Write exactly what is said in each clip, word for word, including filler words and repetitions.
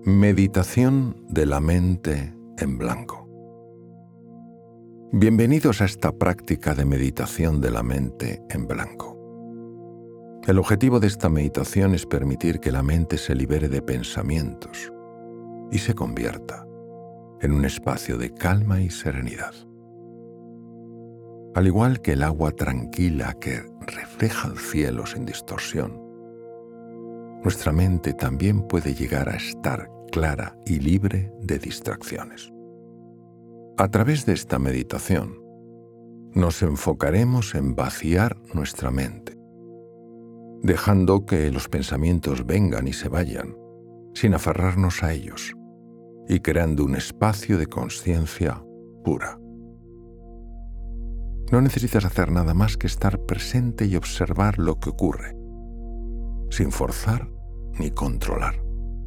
Meditación de la mente en blanco. Bienvenidos a esta práctica de meditación de la mente en blanco. El objetivo de esta meditación es permitir que la mente se libere de pensamientos y se convierta en un espacio de calma y serenidad. Al igual que el agua tranquila que refleja el cielo sin distorsión, nuestra mente también puede llegar a estar clara y libre de distracciones. A través de esta meditación, nos enfocaremos en vaciar nuestra mente, dejando que los pensamientos vengan y se vayan, sin aferrarnos a ellos, y creando un espacio de conciencia pura. No necesitas hacer nada más que estar presente y observar lo que ocurre, sin forzar ni controlar.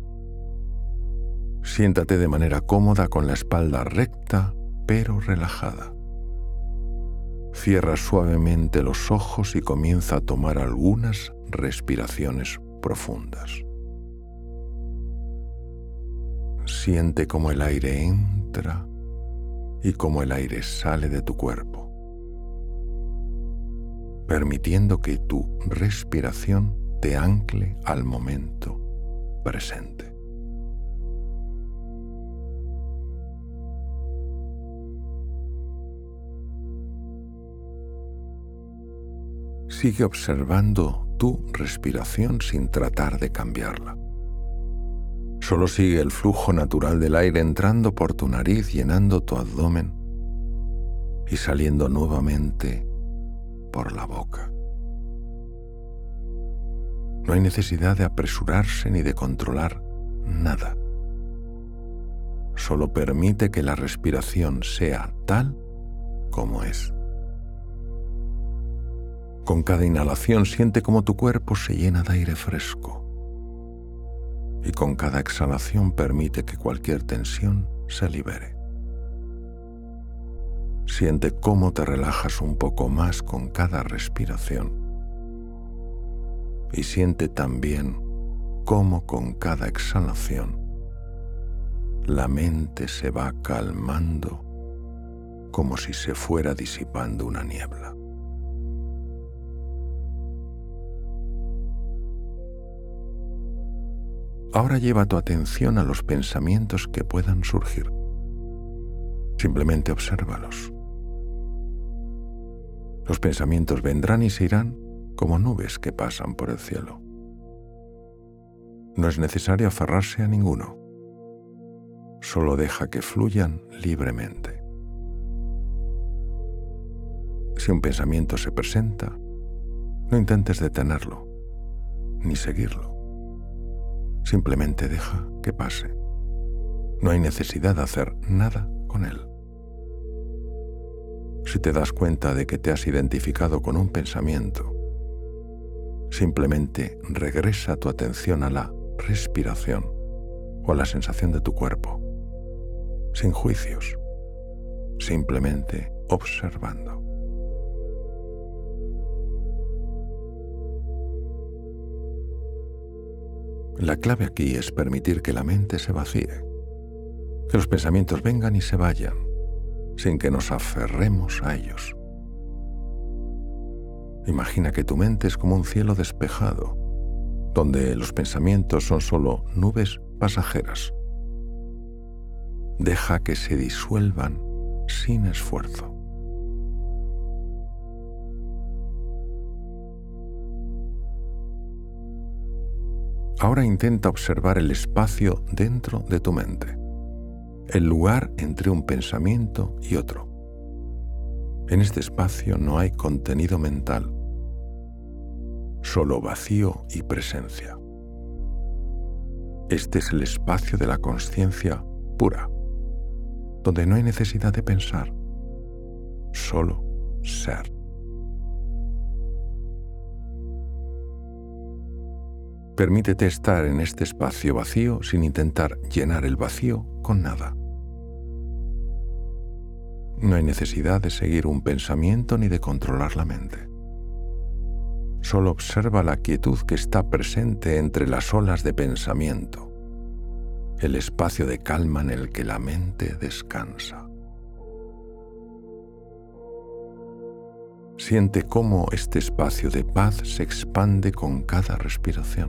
Siéntate de manera cómoda con la espalda recta pero relajada. Cierra suavemente los ojos y comienza a tomar algunas respiraciones profundas. Siente cómo el aire entra y cómo el aire sale de tu cuerpo, permitiendo que tu respiración te ancle al momento presente. Sigue observando tu respiración sin tratar de cambiarla. Solo sigue el flujo natural del aire entrando por tu nariz, llenando tu abdomen y saliendo nuevamente por la boca. No hay necesidad de apresurarse ni de controlar nada. Solo permite que la respiración sea tal como es. Con cada inhalación siente cómo tu cuerpo se llena de aire fresco. Y con cada exhalación permite que cualquier tensión se libere. Siente cómo te relajas un poco más con cada respiración. Y siente también cómo con cada exhalación la mente se va calmando como si se fuera disipando una niebla. Ahora lleva tu atención a los pensamientos que puedan surgir. Simplemente obsérvalos. Los pensamientos vendrán y se irán como nubes que pasan por el cielo. No es necesario aferrarse a ninguno. Solo deja que fluyan libremente. Si un pensamiento se presenta, no intentes detenerlo, ni seguirlo. Simplemente deja que pase. No hay necesidad de hacer nada con él. Si te das cuenta de que te has identificado con un pensamiento, simplemente regresa tu atención a la respiración o a la sensación de tu cuerpo, sin juicios, simplemente observando. La clave aquí es permitir que la mente se vacíe, que los pensamientos vengan y se vayan, sin que nos aferremos a ellos. Imagina que tu mente es como un cielo despejado, donde los pensamientos son solo nubes pasajeras. Deja que se disuelvan sin esfuerzo. Ahora intenta observar el espacio dentro de tu mente, el lugar entre un pensamiento y otro. En este espacio no hay contenido mental, solo vacío y presencia. Este es el espacio de la consciencia pura, donde no hay necesidad de pensar, solo ser. Permítete estar en este espacio vacío sin intentar llenar el vacío con nada. No hay necesidad de seguir un pensamiento ni de controlar la mente. Solo observa la quietud que está presente entre las olas de pensamiento el espacio de calma en el que la mente descansa. Siente cómo este espacio de paz se expande con cada respiración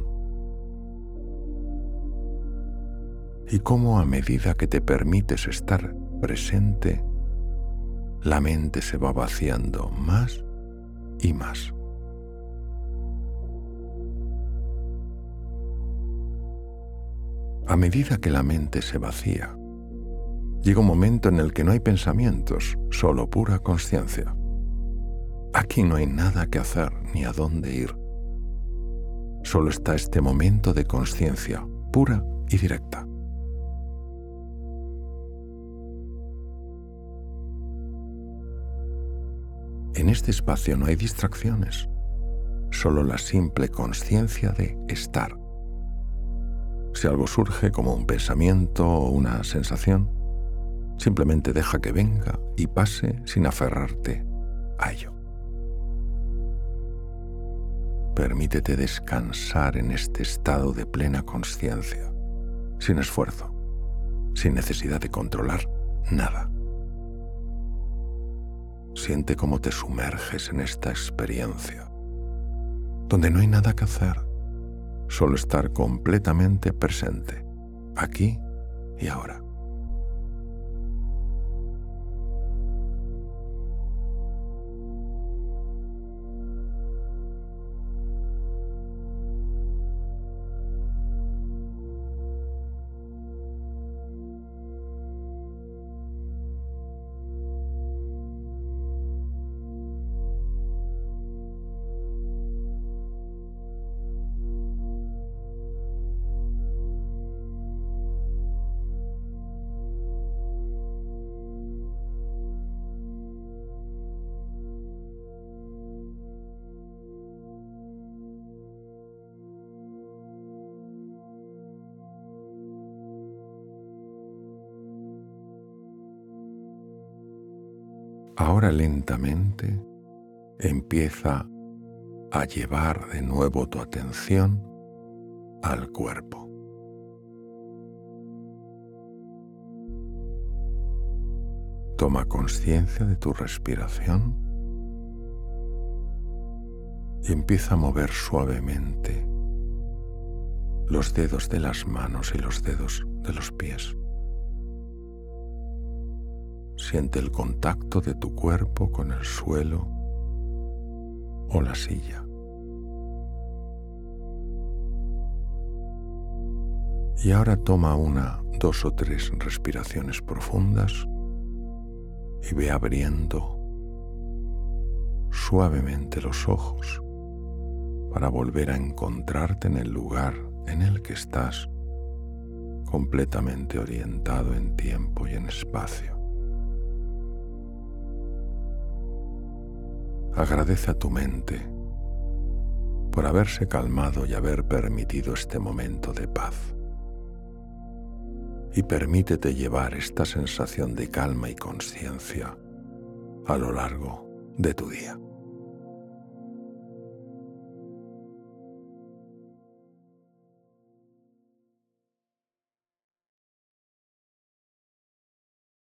y cómo a medida que te permites estar presente, la mente se va vaciando más y más. A medida que la mente se vacía, llega un momento en el que no hay pensamientos, solo pura consciencia. Aquí no hay nada que hacer ni a dónde ir. Solo está este momento de consciencia pura y directa. En este espacio no hay distracciones, solo la simple consciencia de estar. Si algo surge como un pensamiento o una sensación, simplemente deja que venga y pase sin aferrarte a ello. Permítete descansar en este estado de plena consciencia, sin esfuerzo, sin necesidad de controlar nada. Siente cómo te sumerges en esta experiencia, donde no hay nada que hacer, solo estar completamente presente, aquí y ahora. Ahora lentamente empieza a llevar de nuevo tu atención al cuerpo. Toma conciencia de tu respiración y empieza a mover suavemente los dedos de las manos y los dedos de los pies. Siente el contacto de tu cuerpo con el suelo o la silla. Y ahora toma una, dos o tres respiraciones profundas y ve abriendo suavemente los ojos para volver a encontrarte en el lugar en el que estás, completamente orientado en tiempo y en espacio. Agradece a tu mente por haberse calmado y haber permitido este momento de paz. Y permítete llevar esta sensación de calma y conciencia a lo largo de tu día.